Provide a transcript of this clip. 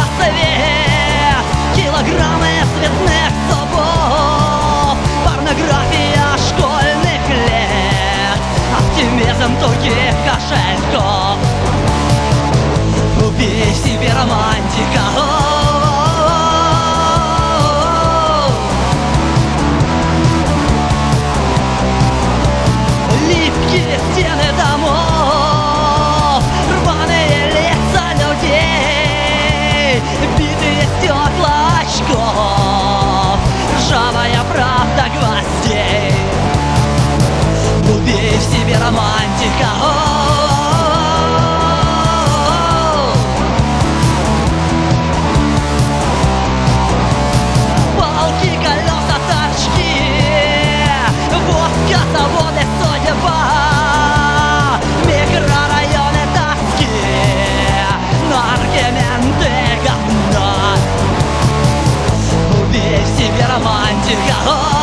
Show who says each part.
Speaker 1: свет, килограммы цветных зубов, порнография школьных лет, оптимизм тугих кошельков. Убей в себе романтика. Липкие стены домов, рваные лица людей, битые стекла очков, ржавая правда гвоздей. Убей в себе романтика. Палки, колеса, тачки, водка, заводы, судьба, микрорайоны, тоски, но аргументы говна. Убей в себе романтика.